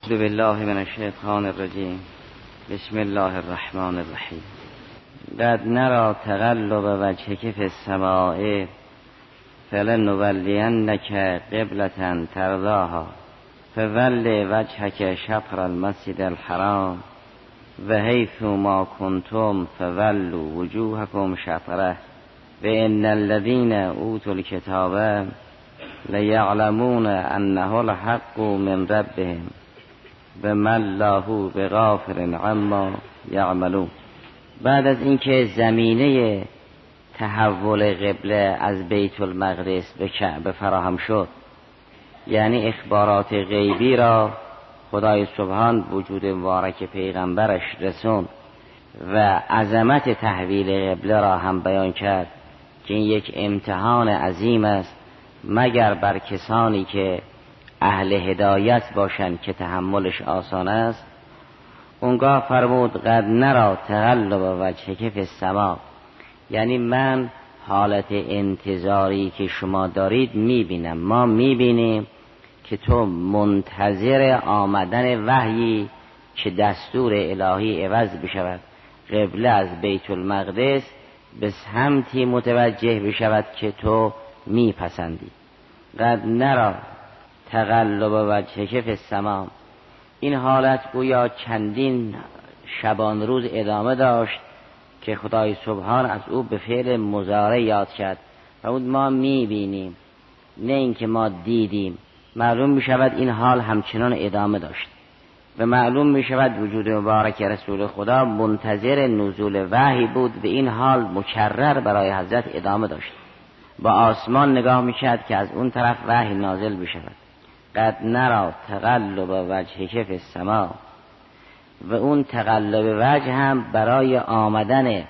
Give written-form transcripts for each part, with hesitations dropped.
اعوذ بالله من الشیطان الرجیم. بسم الله الرحمن الرحیم. قد نرى تقلب وجهك في السماء فلنولینك قبلة ترضاها فول وجهك شطر المسجد الحرام وحيث ما كنتم فولوا وجوهكم شطره وإن الذين أوتوا الكتاب لیعلمون انه الحق من ربهم وما الله بغافل عما یعملون. بعد از اینکه زمینه تحول قبله از بیت المقدس به کعبه فراهم شد، یعنی اخبارات غیبی را خدای سبحان وجود مبارک پیغمبرش رسون و عظمت تحویل قبله را هم بیان کرد که این یک امتحان عظیم است مگر بر کسانی که اهل هدایت باشند که تحملش آسان است. اونگاه فرمود قد نرى تقلب وجهک فی السماء، یعنی من حالت انتظاری که شما دارید میبینم، ما میبینیم که تو منتظر آمدن وحیی که دستور الهی عوض بشود، قبله از بیت المقدس به سمتی متوجه بشود که تو میپسندی. قد نرى تقلب وجهک فی السماء، این حالت گویا چندین شبان روز ادامه داشت که خدای سبحان از او به فعل مضارع یاد کرد و ما میبینیم، نه اینکه ما دیدیم. معلوم میشود این حال همچنان ادامه داشت و معلوم میشود وجود مبارک رسول خدا منتظر نزول وحی بود و این حال مکرر برای حضرت ادامه داشت. با آسمان نگاه میکرد که از اون طرف وحی نازل بشود. قد نرى تقلب وجهک فی السماء، و اون تقلب وجه هم برای آمدن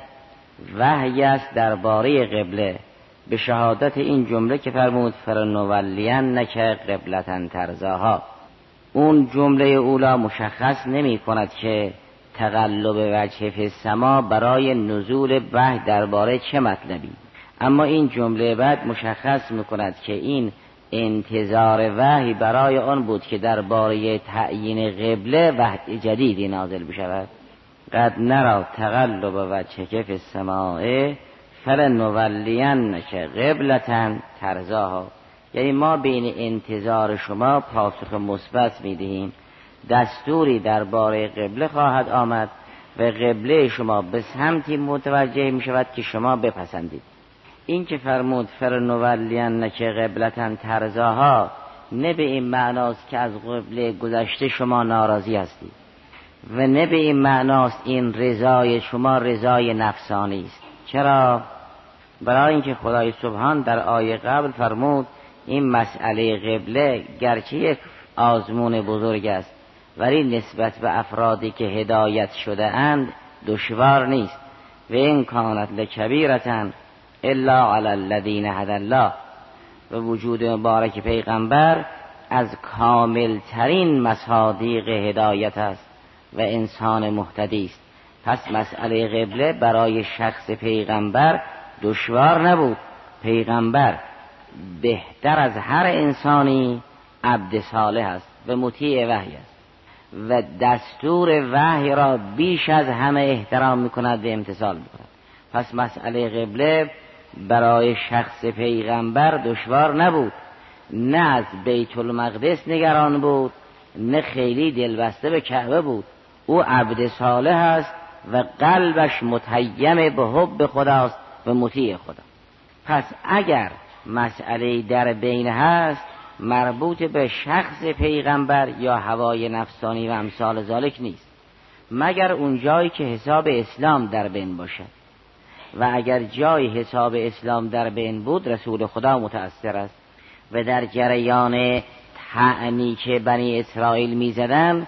وحی است درباره قبله، به شهادت این جمله که فرمود فلنولینک قبلة ترضاها. اون جمله اولا مشخص نمی کند که تقلب وجه فی السماء برای نزول وحی درباره چه مطلبی، اما این جمله بعد مشخص میکند که این انتظار وحی برای آن بود که درباره تعیین قبله وحی جدیدی نازل بشود. قد نرى تقلب وجهک فی السماء فلنولینک قبلة ترضاها، یعنی ما بین انتظار شما پاسخ مثبت میدهیم، دستوری درباره قبله خواهد آمد و قبله شما به سمتی متوجه می شود که شما بپسندید. این که فرمود فلنولینک قبلة ترضاها نه به این معناست که از قبله گذشته شما ناراضی هستید و نه به این معناست این رضای شما رضای نفسانی است. چرا؟ برای اینکه خدای سبحان در آیه قبل فرمود این مسئله قبله گرچه یک آزمون بزرگ است ولی نسبت به افرادی که هدایت شده اند دشوار نیست. و این کانت لکبیرة الا علی الذین هدی الله، و وجود مبارک پیغمبر از کامل ترین مصادیق هدایت است و انسان مهتدی است. پس مسئله قبله برای شخص پیغمبر دشوار نبود. پیغمبر بهتر از هر انسانی عبد صالح است و مطیع وحی است و دستور وحی را بیش از همه احترام میکند و امتثال میکند. پس مسئله قبله برای شخص پیغمبر دشوار نبود، نه از بیت المقدس نگران بود نه خیلی دلبسته به کعبه بود. او عبد صالح است و قلبش متیم به حب خداست و مطیع خدا. پس اگر مسئله در بین هست مربوط به شخص پیغمبر یا هوای نفسانی و امثال ذالک نیست، مگر اون جایی که حساب اسلام در بین باشد. و اگر جای حساب اسلام در بین بود رسول خدا متأثر است و در جریان طعنی که بنی اسرائیل می زدن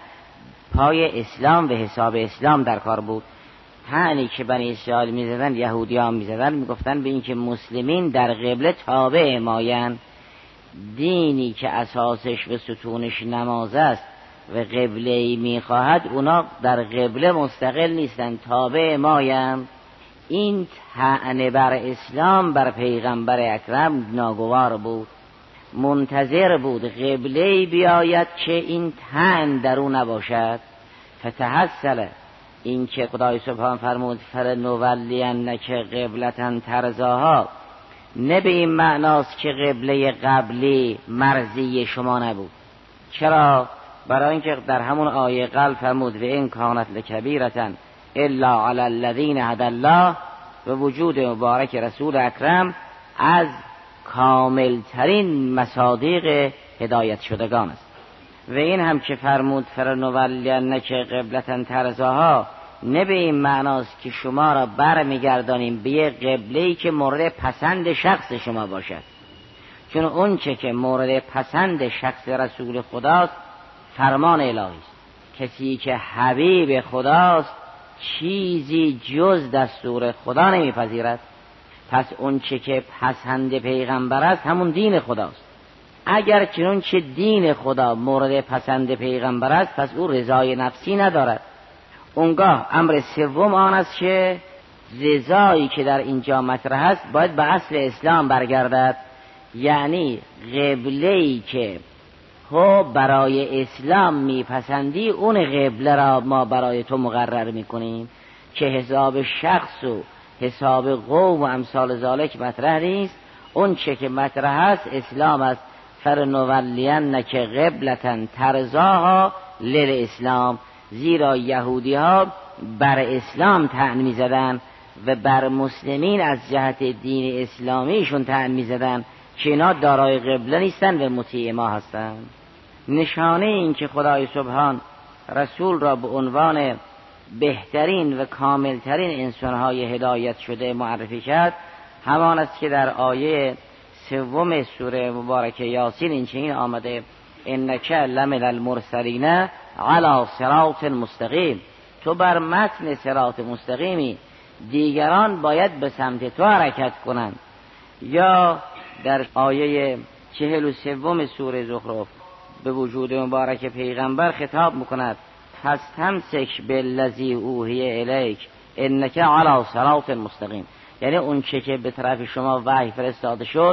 پای اسلام و حساب اسلام در کار بود. طعنی که بنی اسرائیل می زدن، یهودیان می زدن، می گفتن به این که مسلمین در قبله تابع مایند، دینی که اساسش و ستونش نماز است و قبله‌ای می خواهد اونا در قبله مستقل نیستن، تابع مایند. این طعنه بر اسلام بر پیغمبر اکرم ناگوار بود منتظر بود قبله بیاید که این تن در او نباشد. فتحصل، این که خدای سبحان فرمود فلنولینک قبلة ترضاها، نه به این معناست که قبله قبلی مرضی شما نبود. چرا؟ برای اینکه در همون آیه قبل فرمود و این کانت لکبیرة الا علی الذین هدی الله، و وجود مبارک رسول اکرم از کاملترین مصادیق هدایت شدگان است. و این هم که فرمود فلنولینک قبلة ترضاها، نه به این معناست که شما را برمیگردانیم به یک قبله‌ای که مورد پسند شخص شما باشد، چون اون چه که مورد پسند شخص رسول خداست فرمان الهی است. کسی که حبیب خداست چیزی جز دستور خدا نمیپذیرد. پس اون چه که پسند پیغمبر است همون دین خداست. اگر چنون چه دین خدا مورد پسند پیغمبر است، پس او رضای نفسی ندارد. اونگاه امر سوم آن است که رضایی که در اینجا مطرح است باید به اصل اسلام برگردد، یعنی قبله‌ای که تو برای اسلام میپسندی اون قبله را ما برای تو مقرر میکنیم، که حساب شخص و حساب قوم و امثال ذالک مطرح نیست. اون چه که مطرح است اسلام است. فلنولینک قبلة ترضاها للاسلام، زیرا یهودی ها بر اسلام طعن می‌زدن و بر مسلمین از جهت دین اسلامیشون طعن می‌زدن که اینا دارای قبله نیستن و مطیع ما هستند. نشانه این که خدای سبحان رسول را به عنوان بهترین و کاملترین انسان‌های هدایت شده معرفی کرد همان است که در آیه 3 سوره مبارکه یاسین این چنین آمده: انک لمن المرسلین علی صراط مستقیم، تو بر متن صراط مستقیمی، دیگران باید به سمت تو حرکت کنند. یا در آیه 43 سوره زخرف به وجود مبارک پیغمبر خطاب میکند: فاستمسک بالذی اوحی الیک انک علی صراط مستقیم، یعنی اون چه که به طرف شما وحی فرستاده شد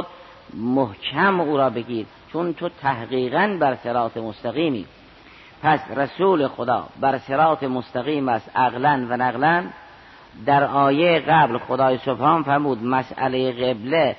محکم او را بگیر، چون تو تحقیقاً بر صراط مستقیمی. پس رسول خدا بر صراط مستقیم است عقلاً و نقلاً. در آیه قبل خدای سبحان فرمود مسئله قبله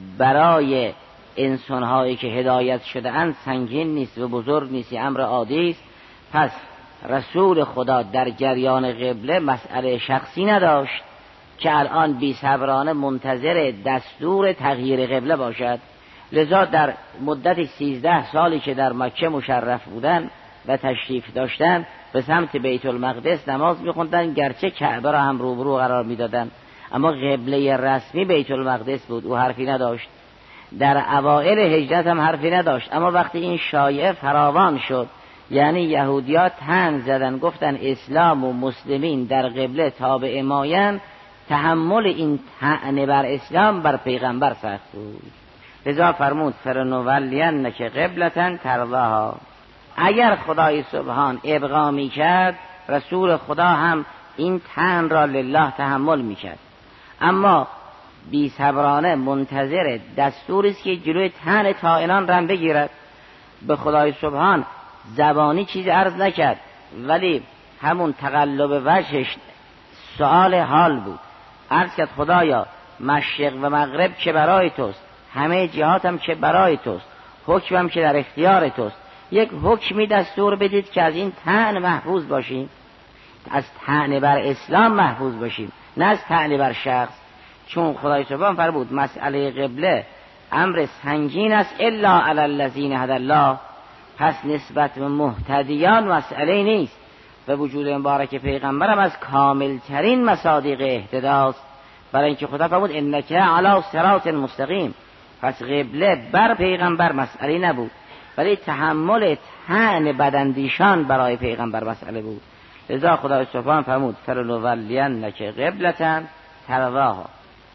برای انسان‌هایی که هدایت شده اند سنگین نیست و بزرگ نیست، امر عادی است. پس رسول خدا در جریان قبله مسئله شخصی نداشت که الان بی صبرانه منتظر دستور تغییر قبله باشد. لذا در مدت 13 سالی که در مکه مشرف بودن و تشریف داشتن به سمت بیت المقدس نماز می‌خوندن، گرچه کعبه را هم روبرو قرار میدادن، اما قبله رسمی بیت المقدس بود، او حرفی نداشت. در اوائل هجرت هم حرفی نداشت، اما وقتی این شایعه فراوان شد، یعنی یهودی‌ها طعن زدن گفتن اسلام و مسلمین در قبله تابع مایند، تحمل این طعن بر اسلام بر پیغمبر سخت بود. لذا فرمود فلنولینک قبلة ترضاها. اگر خدای سبحان ابقا میکرد رسول خدا هم این طعن را لله تحمل میکرد، اما بی صبرانه منتظر دستوری است که جلوی طعن طائنان را بگیرد. به خدای سبحان زبانی چیزی عرض نکرد، ولی همون تقلب وجهش سؤال حال بود. عرض کرد خدایا مشرق و مغرب که برای توست، همه جهات هم که برای توست، حکمم که در اختیار توست، یک حکمی دستور بدید که از این طعن محفوظ باشیم، از طعن بر اسلام محفوظ باشیم، نه از طعن بر شخص. چون خدای سبحان فرمود مسئله قبله امر سنگین است الا علی الذین هدی الله، پس نسبت به مهتدیان مسئله نیست. و وجود مبارک پیغمبرم از کاملترین مصادیق اهتداست، برای اینکه خدا فرمود انک علی صراط مستقیم. پس قبله بر پیغمبر مسئله نبود، ولی تحمل طعن بداندیشان برای پیغمبر مسئله بود. لذا خدای سبحان فرمود فلنولینک قبلة ترضاها،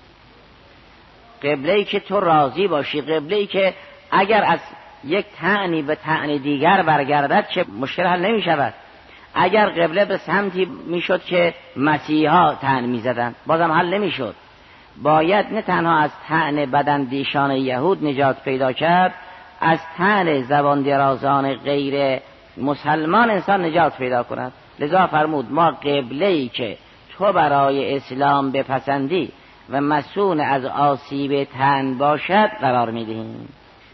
قبله‌ای که تو راضی باشی، قبله‌ای که اگر از یک طعنی به طعن دیگر برگردد که مشکل حل نمی شود. اگر قبله به سمتی می شد که مسیحا طعن می زدن بازم حل نمی شد. باید نه تنها از طعن بداندیشان یهود نجات پیدا کرد، از طعن زبان درازان غیر مسلمان انسان نجات پیدا کند. لذا فرمود ما قبله‌ای که تو برای اسلام بپسندی و مسون از آسیب تن باشد قرار میدهیم.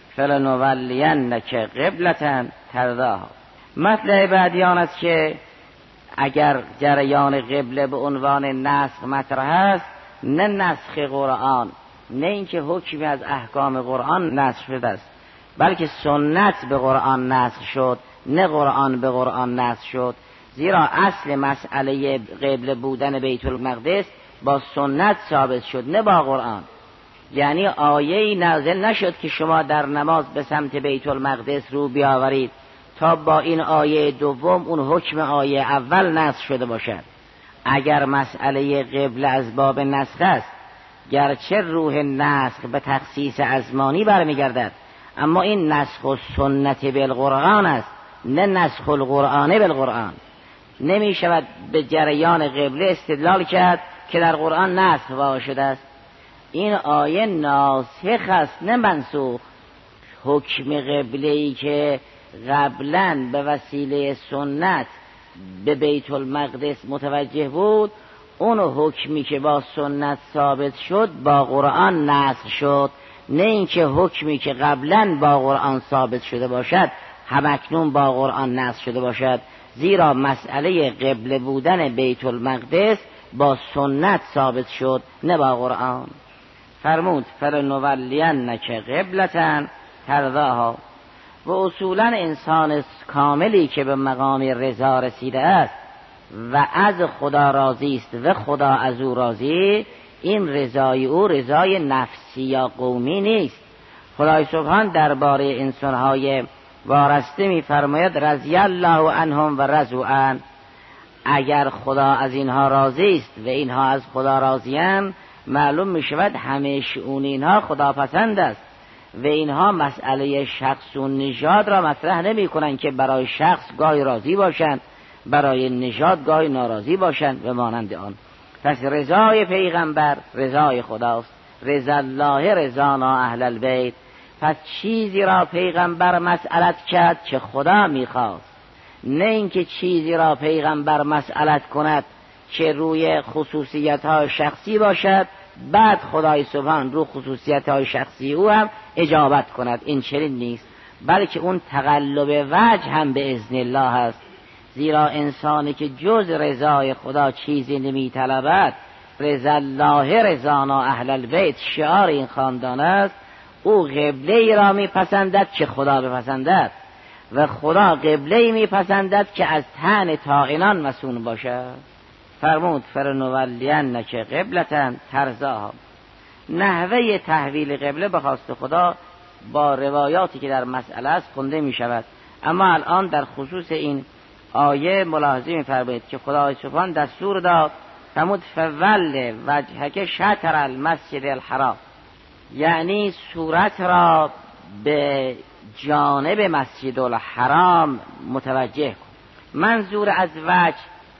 فلنولینک قبلة ترضاها. مطلب بعدی آن است که اگر جریان قبله به عنوان نسخ مطرح است، نه نسخ قرآن، نه اینکه حکمی از احکام قرآن نسخ شده است، بلکه سنت به قرآن نسخ شد، نه قرآن به قرآن نسخ شد. زیرا اصل مسئله قبله بودن بیت المقدس با سنت ثابت شد، نه با قرآن. یعنی آیه‌ای نازل نشد که شما در نماز به سمت بیت المقدس رو بیاورید تا با این آیه دوم اون حکم آیه اول نسخ شده باشد. اگر مسئله قبله از باب نسخ است، گرچه روح نسخ به تخصیص ازمانی برمیگردد، اما این نسخ و سنت بالقرآن است، نه نسخ القرآن بالقرآن. نمی شود به جریان قبله استدلال کرد که در قرآن نسخ واقع شده است. این آیه ناسخ است، نه منسوخ. حکم قبله‌ای که قبلا به وسیله سنت به بیت المقدس متوجه بود، اون حکمی که با سنت ثابت شد با قرآن نسخ شد، نه اینکه حکمی که قبلا با قرآن ثابت شده باشد همکنون با قرآن نسخ شده باشد. زیرا مسئله قبله بودن بیت المقدس با سنت ثابت شد، نه با قرآن. فرمود فلنولینک قبلة ترضاها. و اصولا انسان کاملی که به مقام رضا رسیده است و از خدا راضی است و خدا از او راضی، این رضای او رضای نفسی یا قومی نیست. خدای سبحان درباره انسان‌های وارسته می‌فرماید رضی الله عنهم و رضوا عنه. اگر خدا از اینها راضی است و اینها از خدا راضی‌اند، معلوم می‌شود همه شئون اینها خداپسند است و اینها مسئله شخص و نژاد را مطرح نمی‌کنند که برای شخص گاهی راضی باشند، برای نژاد گاهی ناراضی باشند و مانند آن. پس رضای پیغمبر رضای خداست، رضا الله رضانا اهل البیت. پس چیزی را پیغمبر مسئلت کرد که خدا میخواست، نه اینکه چیزی را پیغمبر مسئلت کند که روی خصوصیت‌های شخصی باشد، بعد خدای سبحان رو خصوصیت‌های شخصی او هم اجابت کند. این چنین نیست، بلکه اون تقلب وجه هم به اذن الله است. زیرا انسانی که جز رضای خدا چیزی نمی‌طلبد، رضا الله رضانا اهل البیت شعار این خاندان است، او قبله‌ای را میپسندد که خدا بپسندد و خدا قبله‌ای میپسندد که از طعن طاعنان مسون باشد. فرمود فلنولینک قبلة ترضاها. نحوه تحویل قبله به خواست خدا با روایاتی که در مسئله است خونده می شود، اما الان در خصوص این آیه ملاحظه می فرمایید که خدای سبحان دستور داد فرمود فول وجهک شطر المسجد الحرام، یعنی صورت را به جانب مسجد الحرام متوجه کن. منظور از وجه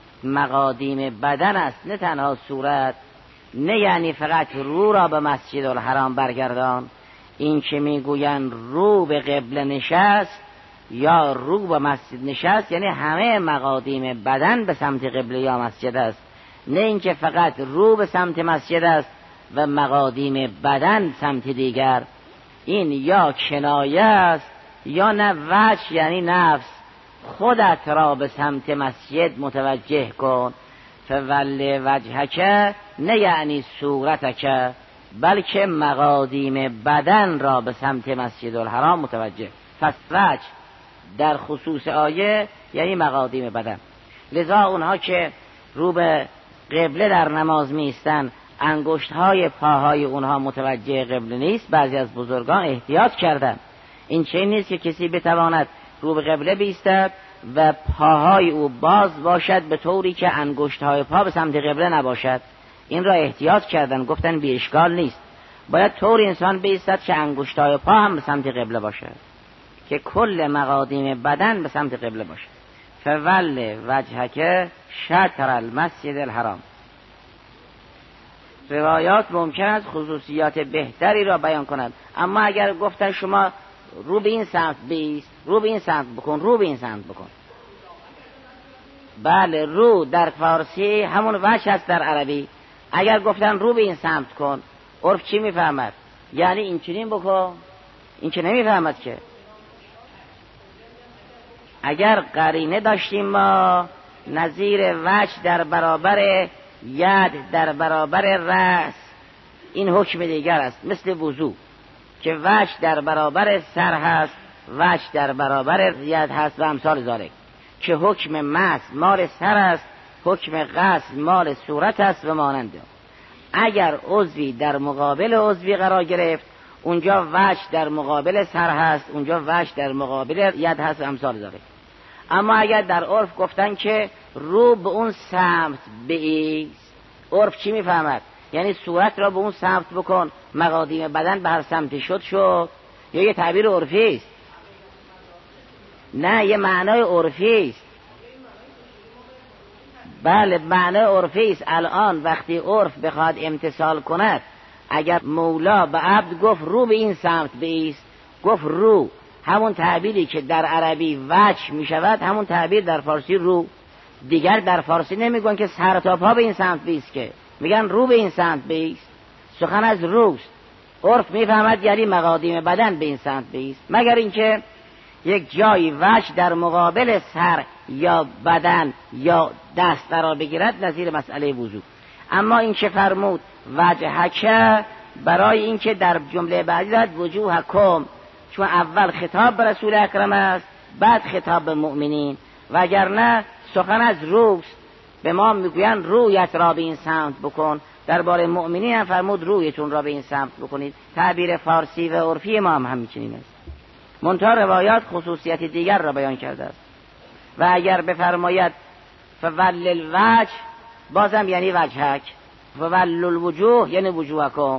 مقادیم بدن است، نه تنها صورت، نه یعنی فقط رو را به مسجد الحرام برگردان. این که میگوین رو به قبله نشست یا رو به مسجد نشست، یعنی همه مقادیم بدن به سمت قبله یا مسجد است، نه اینکه فقط رو به سمت مسجد است و مقادیم بدن سمت دیگر. این یا کنایه است یا نه وجه، یعنی نفس. خودت را به سمت مسجد متوجه کن. فول وجهک نه یعنی صورتک، بلکه مقادیم بدن را به سمت مسجد الحرام متوجه. پس وجه در خصوص آیه یعنی مقادیم بدن. لذا اونها که رو به قبله در نماز میستن، انگشت‌های پاهای اونها متوجه قبله نیست. بعضی از بزرگان احتیاط کردن. این چه نیست که کسی بتواند رو به قبله بیستد و پاهای او باز باشد به طوری که انگشت‌های پا به سمت قبله نباشد. این را احتیاط کردن، گفتن بی اشکال نیست. باید طوری انسان بیستد که انگشت‌های پا هم به سمت قبله باشد، که کل مقادیم بدن به سمت قبله باشد. فول وجهک شطر المسجد الحرام. روایات ممکن است خصوصیات بهتری را بیان کند، اما اگر گفتن شما رو به این سمت بیست، رو به این سمت بکن، رو به این سمت بکن. بله، رو در فارسی همون وجه هست در عربی. اگر گفتن رو به این سمت کن، عرف چی میفهمد؟ یعنی این چنین بکن، این که نمیفهمد که. اگر قرینه داشتیم ما نظیر وجه در برابر ید در برابر رأس، این حکم دیگر است، مثل وضو که وجه در برابر سر هست، وجه در برابر ید هست و امثال ذالک، که حکم مس مال سر است، حکم غسل مال صورت است و مانند. اگر عضوی در مقابل عضوی قرار گرفت، اونجا وجه در مقابل سر هست، اونجا وجه در مقابل ید هست و امثال ذالک. اما اگر در عرف گفتن که رو به اون سمت بایست، عرف چی میفهمد؟ یعنی صورت را به اون سمت بکن، مقادیم بدن به هر سمتی شد، یا یه تعبیر عرفی است؟ نه، یه معنای عرفی است. بله، معنای عرفی است. الان وقتی عرف بخواد امتثال کند، اگر مولا به عبد گفت رو به این سمت بایست، گفت رو، همون تعبیری که در عربی وجه می شود، همون تعبیر در فارسی رو. دیگر در فارسی نمیگن که سر تا پا به این سمت بیست، که میگن رو به این سمت بیست. سخن از روست. عرف میفهمد یعنی مقادیم بدن به این سمت بیست، مگر اینکه یک جایی وجه در مقابل سر یا بدن یا دست قرار بگیرد، نظیر مسئله وضو. اما این که فرمود وجهک، برای اینکه در جمله بعدی داد وجوهکم، چون اول خطاب به رسول اکرم است، بعد خطاب به مؤمنین. وگرنه سخن از روست، به ما میگویند رویت را به این سمت بکن، درباره مؤمنین هم فرمود رویتون را به این سمت بکنید. تعبیر فارسی و عرفی ما هم همچنین است. منتها روایات خصوصیت دیگر را بیان کرده است. و اگر بفرماید فول الوجه، بازم یعنی وجهک، فول الوجوه یعنی وجوهکم،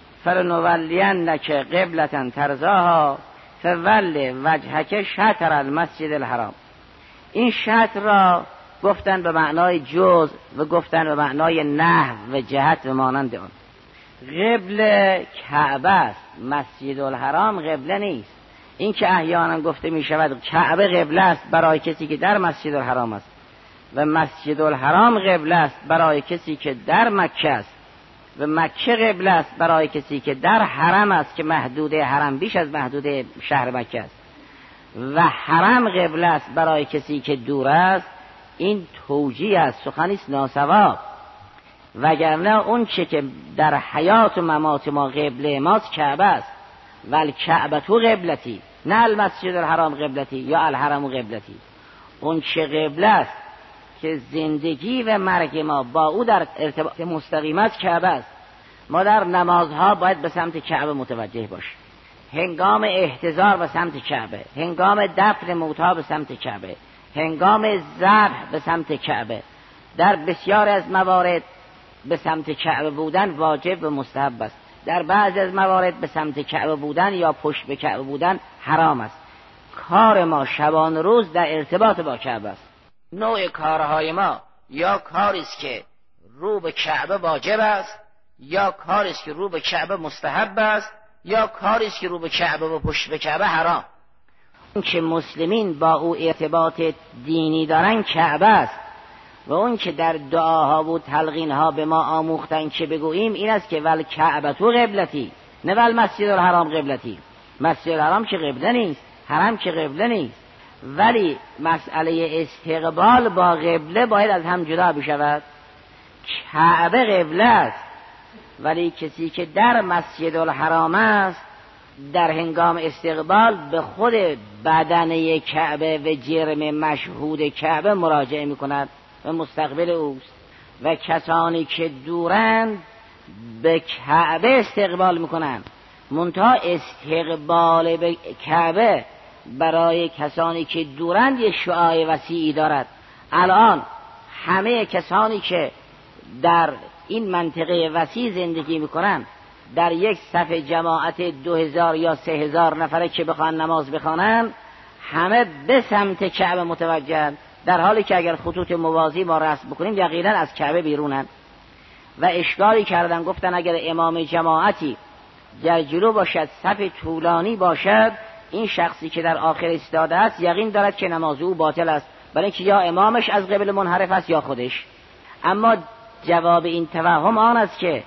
فلنولینک قبلة ترضاها فول وجهک شطر المسجد الحرام. این شطر را گفتن به معنای جز و گفتن به معنای نحو و جهت و مانند آن. قبله کعبه است، مسجد الحرام قبله نیست. این که احیانا گفته می شود کعبه قبله است برای کسی که در مسجد الحرام است، و مسجد الحرام قبله است برای کسی که در مکه است، و مکه قبله است برای کسی که در حرم است، که محدود حرم بیش از محدود شهر مکه است، و حرم قبله است برای کسی که دور است. این توجیه است، سخنی است ناسوا. وگرنه اون چه که در حیات و ممات ما قبله ماست کعبه است. والکعبه تو قبلتی، نه المسجد الحرام قبلتی یا الحرم قبلتی. اون چه قبله است که زندگی و مرگ ما با او در ارتباط مستقیم است کعبه است. ما در نمازها باید به سمت کعبه متوجه باشیم، هنگام احتضار به سمت کعبه، هنگام دفن موتى به سمت کعبه، هنگام ذبح به سمت کعبه. در بسیار از موارد به سمت کعبه بودن واجب و مستحب است. در بعضی از موارد به سمت کعبه بودن یا پشت به کعبه بودن حرام است. کار ما شبان روز در ارتباط با کعبه است. نوع کارهای ما یا کاری است که رو به کعبه واجب است، یا کاری است که رو به کعبه مستحب است، یا کاری است که رو به کعبه و پشت به کعبه حرام. اون که مسلمین با او ارتباط دینی دارن کعبه است، و اون که در دعاها و تلقینها به ما آموختن که بگوییم این است که ول کعبه تو قبلتی، نه ول مسجد الحرام قبلتی. مسجد الحرام که قبله نیست، حرم که قبله نیست، ولی مسئله استقبال با قبله باید از هم جدا بشود. کعبه قبله است، ولی کسی که در مسجد الحرام است در هنگام استقبال به خود بدنه کعبه و جرم مشهود کعبه مراجعه می کند و مستقبل اوست. و کسانی که دورند به کعبه استقبال می کنند. منتها استقبال به کعبه برای کسانی که دورند یک شعاع وسیعی دارد. الان همه کسانی که در این منطقه وسیع زندگی میکنن در یک صف جماعت 2000 یا 3000 نفره که بخوان نماز بخوانن، همه به سمت کعبه متوجهن، در حالی که اگر خطوط موازی ما رسم بکنیم یقینا از کعبه بیرونن. و اشکالی کردن، گفتن اگر امام جماعتی در جلو باشد، صف طولانی باشد، این شخصی که در آخر ایستاده است یقین دارد که نماز او باطل است، برای اینکه یا امامش از قبل منحرف است یا خودش. اما جواب این توهم آن است که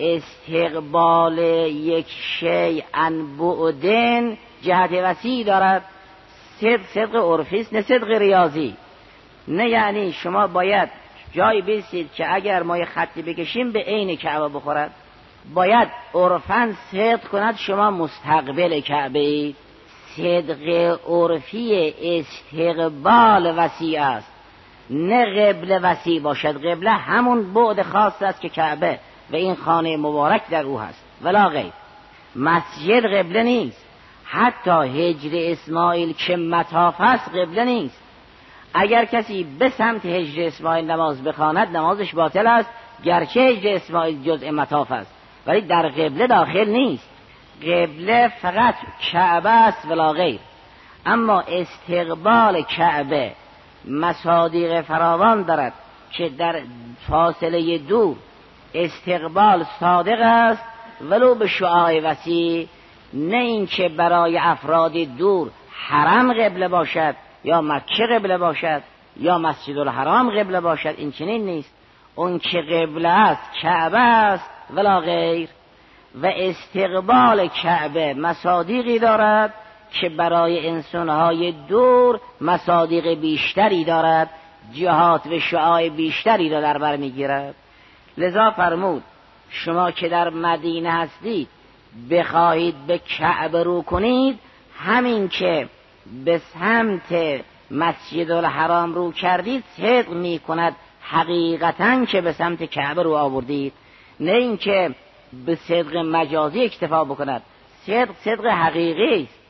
استقبال یک شیء عن بعدن جهت وسیع دارد. صدق عرفی است نه صدق ریاضی. نه یعنی شما باید جایی بیستید که اگر ما یه خطی بکشیم به عین کعبه بخورد، باید عرفاً صدق کند شما مستقبل کعبه اید. صدق عرفی استقبال وسیع است، نه قبله وسیع باشد. قبله همون بعد خاص است که کعبه و این خانه مبارک در او هست ولا غیر. مسجد قبله نیست، حتی حجر اسماعیل که مطاف است قبله نیست. اگر کسی به سمت حجر اسماعیل نماز بخواند نمازش باطل است، گرچه حجر اسماعیل جزء مطاف است ولی در قبله داخل نیست. قبله فقط کعبه است ولا غیر. اما استقبال کعبه مصادیق فراوان دارد که در فاصله دور استقبال صادق است ولو به شعاع وسیع، نه اینکه برای افراد دور حرم قبله باشد یا مکه قبله باشد یا مسجد الحرام قبله باشد. این چنین نیست. اون که قبله است کعبه است ولا غیر. و استقبال کعبه مصادیقی دارد که برای انسانهای دور مصادیق بیشتری دارد، جهات و شعاع بیشتری را در بر میگیرد. لذا فرمود شما که در مدینه هستید بخواهید به کعبه رو کنید، همین که به سمت مسجد الحرام رو کردید صدق می کند حقیقتاً که به سمت کعبه رو آوردید، نه اینکه به صدق مجازی اکتفا بکند. صدق حقیقی است،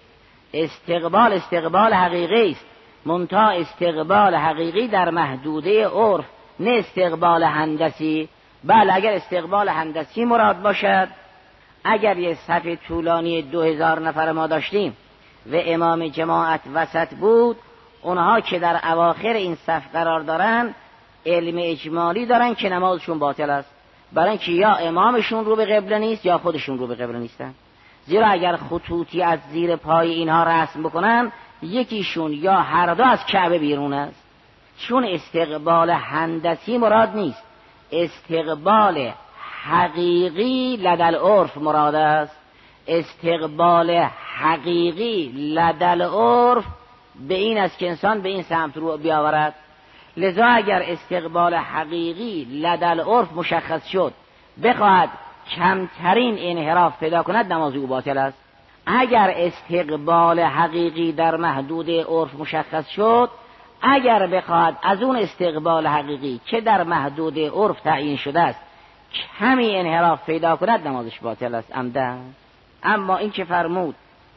استقبال حقیقی است، منتها استقبال حقیقی در محدوده عرف، نه استقبال هندسی. بله اگر استقبال هندسی مراد باشد، اگر یه صف طولانی 2000 نفر ما داشتیم و امام جماعت وسط بود، اونها که در اواخر این صف قرار دارن علم اجمالی دارن که نمازشون باطل است، برای اینکه یا امامشون رو به قبله نیست یا خودشون رو به قبله نیستن. زیرا اگر خطوطی از زیر پای اینها رسم بکنن یکیشون یا هر دو از کعبه بیرون است. چون استقبال هندسی مراد نیست، استقبال حقیقی لدل عرف مراد است. استقبال حقیقی لدل عرف به این است که انسان به این سمت رو بیاورد. لذا اگر استقبال حقیقی لدل عرف مشخص شد، بخواهد کمترین انحراف پیدا کند، نماز او باطل است. اگر استقبال حقیقی در محدود عرف مشخص شد، اگر بخواهد از اون استقبال حقیقی که در محدود عرف تعیین شده است کمی انحراف پیدا کند، نمازش باطل است عمدن. اما این که فرمود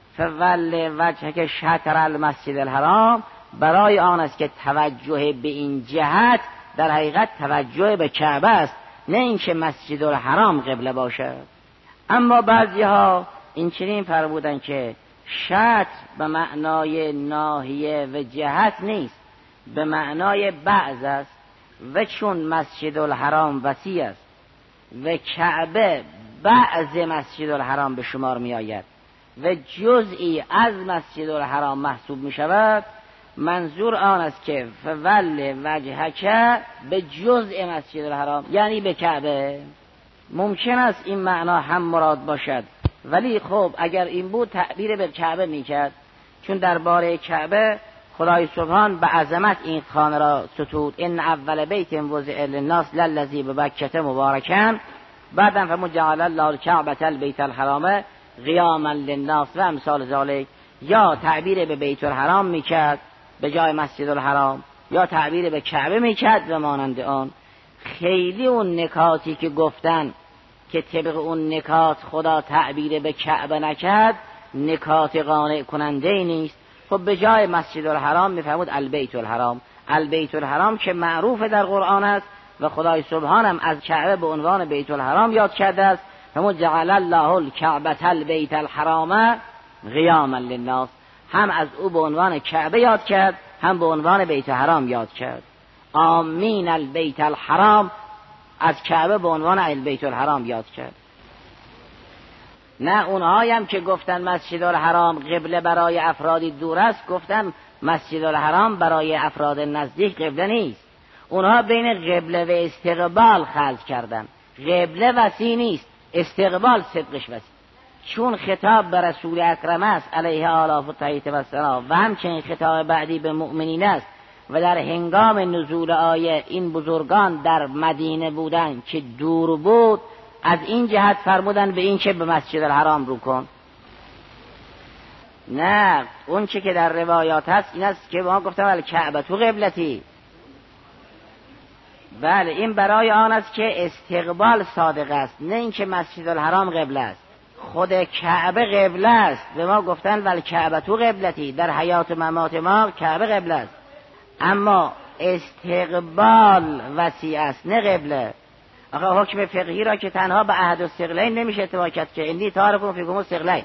فول وجهک شطر المسجد الحرام، برای آن است که توجه به این جهت در حقیقت توجه به کعبه است، نه اینکه مسجد الحرام قبله باشد. اما بعضی ها این چنین فرمودن که شطر به معنای ناحیه و جهت نیست، به معنای بعض است. و چون مسجد الحرام وسیع است و کعبه بعض مسجد الحرام به شمار می آید و جزئی از مسجد الحرام محسوب می شود، منظور آن است که فول وجهک به جزء مسجد الحرام، یعنی به کعبه. ممکن است این معنا هم مراد باشد، ولی خب اگر این بود تعبیر به کعبه میکرد، چون درباره کعبه خدای سبحان به عظمت این خانه را ستود. ان اول بیت وضع للناس للذی ببکة مبارکا، بعدم فرمود جعل الله الکعبة البیت الحرام قیاما للناس و امثال ذلک. یا تعبیر به بیت الحرام میکرد به جای مسجد الحرام، یا تعبیر به کعبه میکرد و مانند آن. خیلی اون نکاتی که گفتن که طبق اون نکات خدا تعبیر به کعبه نکرد، نکات قانع کننده نیست. خب به جای مسجد الحرام میفرمود البیت الحرام. البیت الحرام که معروف در قرآن است و خدای سبحانم از کعبه به عنوان بیت الحرام یاد کرده است. فرمود جعل الله الکعبة البیت الحرام قیاما للناس، هم از او به عنوان کعبه یاد کرد، هم به عنوان بیت الحرام یاد کرد. آمین البیت الحرام، از کعبه به عنوان البیت الحرام یاد کرد. نه اونهایم که گفتن مسجد الحرام قبله برای افرادی دور است، گفتم مسجد الحرام برای افراد نزدیک قبله نیست. اونها بین قبله و استقبال خلط کردن. قبله وسیع نیست، استقبال صدقش وسیع. چون خطاب به رسول اکرم است علیه آلاف و تحیط و سلام و همچنین خطاب بعدی به مؤمنین است و در هنگام نزول آیه این بزرگان در مدینه بودن که دور بود، از این جهت فرمودن به این که به مسجد الحرام رو کن. نه، اون چه که در روایات هست این است که ما گفتم الکعبه تو قبلتی. بله، این برای آن است که استقبال صادق است، نه این که مسجد الحرام قبله است. خود کعبه قبله است، به ما گفتن الکعبه تو قبلتی، در حیات ممات ما کعبه قبله است، اما استقبال وسیع است نه قبله. آخه حکم فقهی را که تنها به عهد الثقلین نمیشه اتباع کرد که انی تارکون فیکم الثقلین.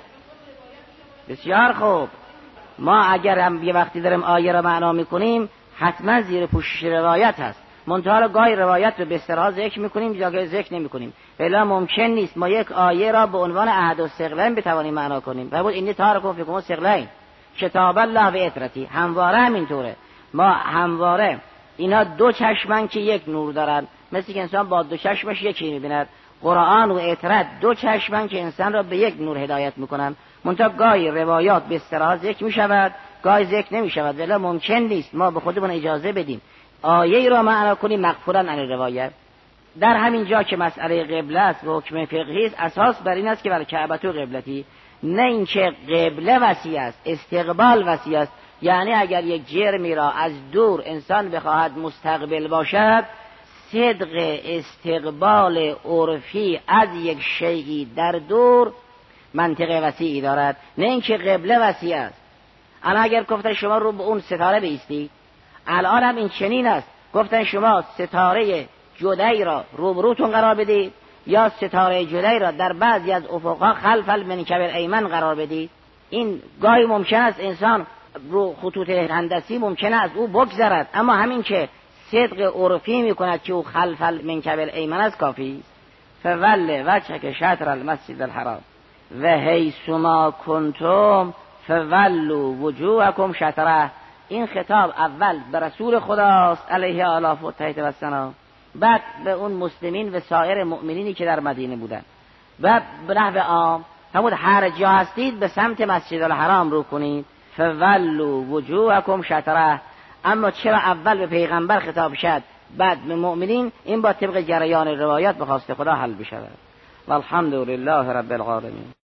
بسیار خوب، ما اگر هم یه وقتی داریم آیه را معنا میکنیم حتما زیر پوشش روایت هست، منتها گاهی روایت رو به اصطلاح ذکر میکنیم جاگه ذکر نمیکنیم، بلا ممکن نیست ما یک آیه را به عنوان عهد الثقلین بتوانیم معنا کنیم. فرمود انی تارکون فیکم الثقلین کتاب الله و اطرتی. همواره همینطوره، ما همواره اینا دو چشمن که یک نور دارن، مثل که انسان با دو چشمش یکی می‌بیند. قرآن و اطرت دو چشمن که انسان را به یک نور هدایت میکنن، منتها گاهی روایات به اصطلاح ذکر میشود گاهی ذکر نمیشود، ولی ممکن نیست ما به خودمون اجازه بدیم آیه را معنا کنیم مغفورا عن روایت. در همین جا که مسئله قبله است و حکم فقهی است، اساس بر این است که الکعبه تو قبلتی، نه اینکه قبله وسیع است استقبال وسیع است. یعنی اگر یک جرمی را از دور انسان بخواهد مستقبل باشد، صدق استقبال عرفی از یک شیئی در دور منطقه وسیعی دارد، نه اینکه قبله وسیع است. الان اگر گفتن شما رو به اون ستاره بایستید، الان هم این چنین است، گفتن شما ستاره جدی را روبروتون قرار بدید یا ستاره جدی را در بعضی از افقها خلف المنکب الایمن قرار بدید. این گاهی ممکن است انسان رو خطوط هندسی ممکن است او بگذرد، اما همین که صدق عرفی میکند که او خلف المنکب الایمن است کافی است. فول وجهک شطر المسجد الحرام و حیث ما کنتم فولوا وجوهکم شطره. این خطاب اول به رسول خداست علیه آلاف و تحیط و سنا، بعد به اون مسلمین و سایر مؤمنینی که در مدینه بودن، و به نحو عام همون هر جا هستید به سمت مسجد الحرام رو کنید. فولوا وجوهکم شطره. اما چرا اول به پیغمبر خطاب شد بعد به مؤمنین؟ این با طبق جریان روایات به خواست خدا حل بشود. والحمد لله رب العالمین.